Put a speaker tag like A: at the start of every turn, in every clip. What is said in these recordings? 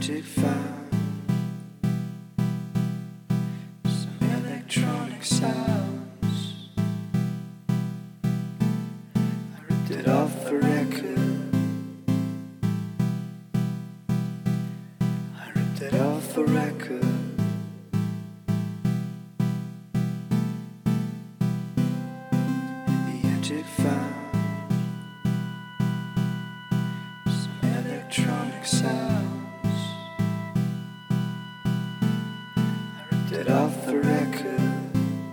A: magic found some electronic sounds. I ripped it off the record. I ripped it off the record. The magic found some electronic sounds. It off the record.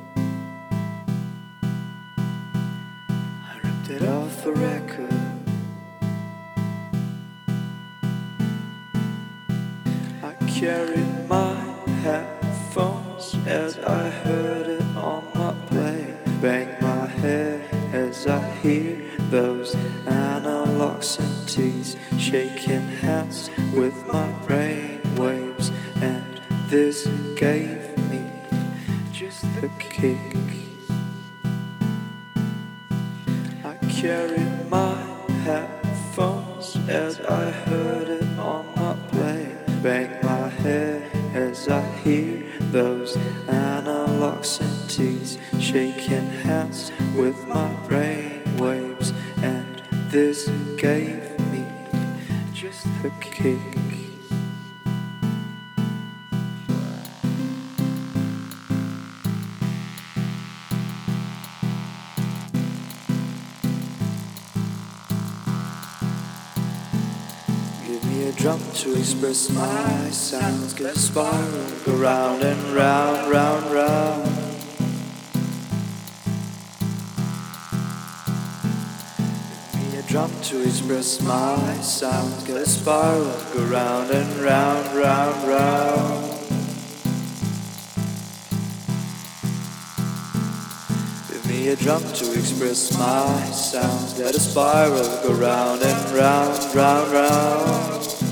A: I ripped it off the record. I carried my headphones as I heard it on my play. Bang my head as I hear those analog synths shaking hands with my brain waves, and this gave me just the kick. I carried my headphones as I heard it on my play. Bang my head as I hear those analog synths shaking hands with my brain waves, and this gave me just the kick. A drum to express my sounds, get a spiral, go round and round, round, round. Give me a drum to express my sounds, get a spiral, go round and round, round, round. Give me a drum to express my sounds, let a spiral, go round and round, round, round.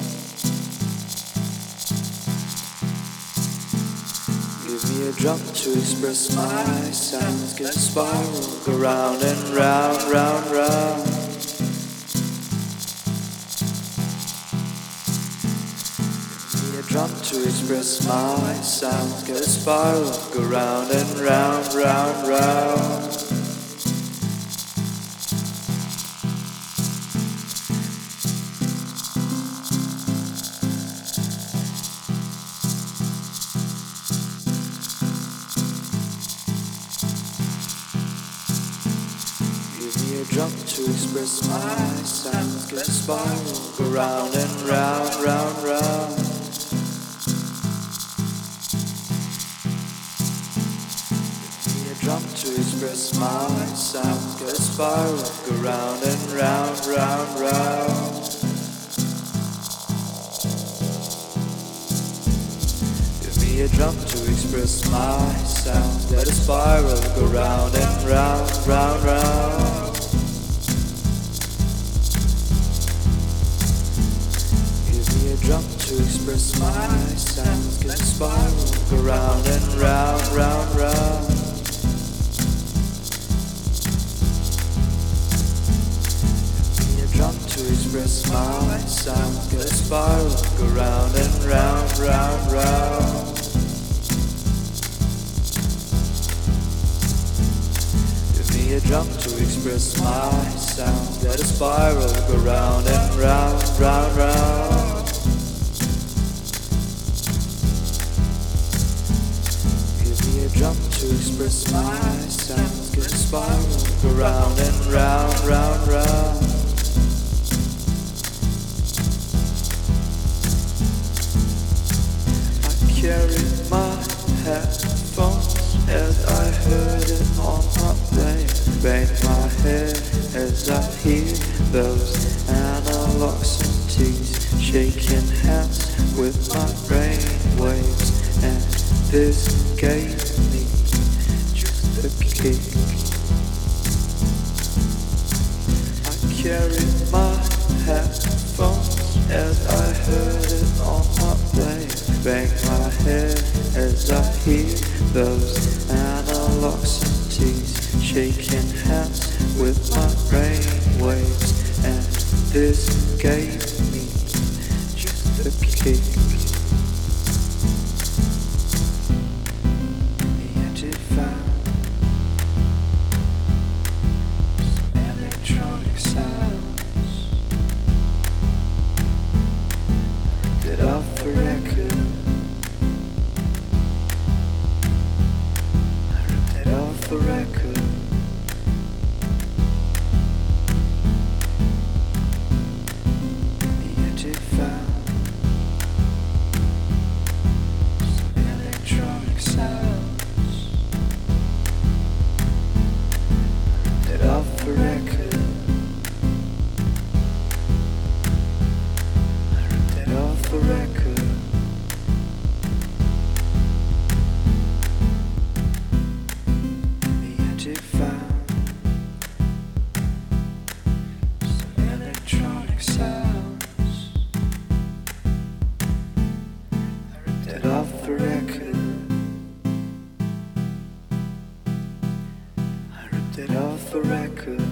A: A drum to express my sounds, get a spiral, go round and round, round, round. Give me a drum to express my sounds, get a spiral, go round and round, round, round. Drum to express my sounds, get a spiral, go round and round, round, round. Give me a drum to express my sounds, get a spiral, go round and round, round, round. Give me a drum to express my sounds, let a spiral, go round and round, round, round. Drum to express my sounds, get a spiral, go round and round, round, round. Give me a drum to express my sounds, get a spiral, go round and round, round, round. Give me a drum to express my sounds, let a spiral, go round and round, round, round. Drum to express my sounds, get a spiral, go round and round, round, round. I carried my headphones as I heard it on my play. Bang my head as I hear those analog synths shaking hands with my brain waves, and this gave me just a kick. I carried my headphones as I heard it on my play. Bang my head as I hear those analog synths shaking hands with my brain waves, and this gave me just a kick. off the record. I ripped it off the record. The edge it found some electronic sounds. I ripped it off the record. Off the record. The edge it found some electronic sounds. I ripped it off the record. I ripped it off the record.